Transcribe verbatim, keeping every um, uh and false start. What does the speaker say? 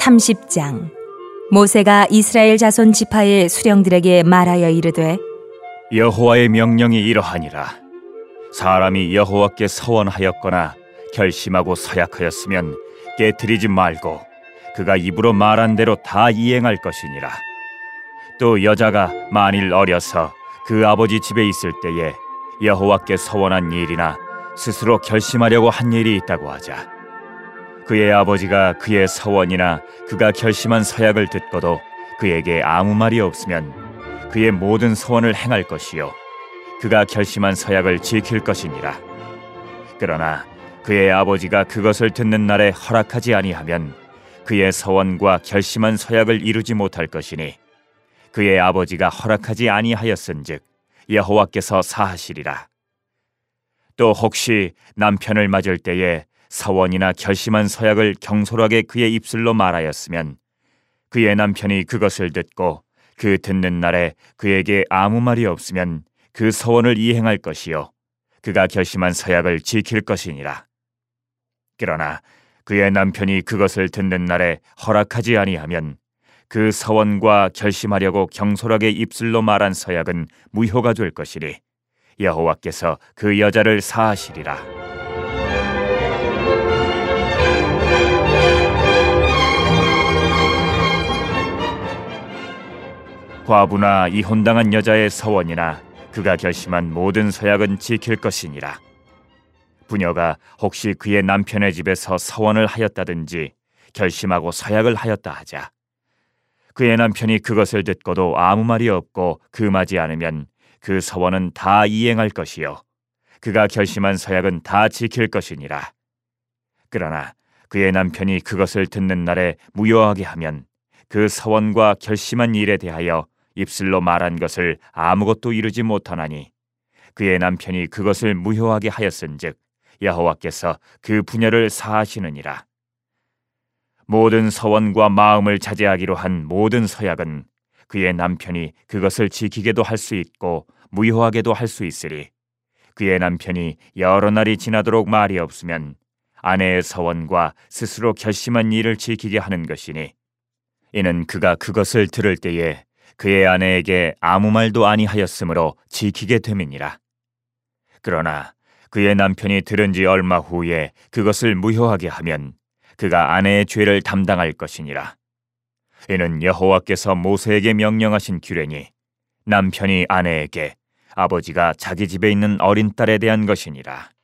삼십 장. 모세가 이스라엘 자손 지파의 수령들에게 말하여 이르되, 여호와의 명령이 이러하니라. 사람이 여호와께 서원하였거나 결심하고 서약하였으면 깨트리지 말고 그가 입으로 말한 대로 다 이행할 것이니라. 또 여자가 만일 어려서 그 아버지 집에 있을 때에 여호와께 서원한 일이나 스스로 결심하려고 한 일이 있다고 하자. 그의 아버지가 그의 서원이나 그가 결심한 서약을 듣고도 그에게 아무 말이 없으면 그의 모든 서원을 행할 것이요 그가 결심한 서약을 지킬 것이니라. 그러나 그의 아버지가 그것을 듣는 날에 허락하지 아니하면 그의 서원과 결심한 서약을 이루지 못할 것이니 그의 아버지가 허락하지 아니하였은즉 여호와께서 사하시리라. 또 혹시 남편을 맞을 때에 서원이나 결심한 서약을 경솔하게 그의 입술로 말하였으면 그의 남편이 그것을 듣고 그 듣는 날에 그에게 아무 말이 없으면 그 서원을 이행할 것이요 그가 결심한 서약을 지킬 것이니라. 그러나 그의 남편이 그것을 듣는 날에 허락하지 아니하면 그 서원과 결심하려고 경솔하게 입술로 말한 서약은 무효가 될 것이니 여호와께서 그 여자를 사하시리라. 과부나 이혼당한 여자의 서원이나 그가 결심한 모든 서약은 지킬 것이니라. 부녀가 혹시 그의 남편의 집에서 서원을 하였다든지 결심하고 서약을 하였다 하자. 그의 남편이 그것을 듣고도 아무 말이 없고 금하지 않으면 그 서원은 다 이행할 것이요 그가 결심한 서약은 다 지킬 것이니라. 그러나 그의 남편이 그것을 듣는 날에 무효하게 하면 그 서원과 결심한 일에 대하여 입술로 말한 것을 아무것도 이루지 못하나니 그의 남편이 그것을 무효하게 하였은즉 여호와께서 그 부녀를 사하시느니라. 모든 서원과 마음을 자제하기로 한 모든 서약은 그의 남편이 그것을 지키게도 할 수 있고 무효하게도 할 수 있으리. 그의 남편이 여러 날이 지나도록 말이 없으면 아내의 서원과 스스로 결심한 일을 지키게 하는 것이니 이는 그가 그것을 들을 때에 그의 아내에게 아무 말도 아니하였으므로 지키게 됨이니라. 그러나 그의 남편이 들은 지 얼마 후에 그것을 무효하게 하면 그가 아내의 죄를 담당할 것이니라. 이는 여호와께서 모세에게 명령하신 규례니 남편이 아내에게 아버지가 자기 집에 있는 어린 딸에 대한 것이니라.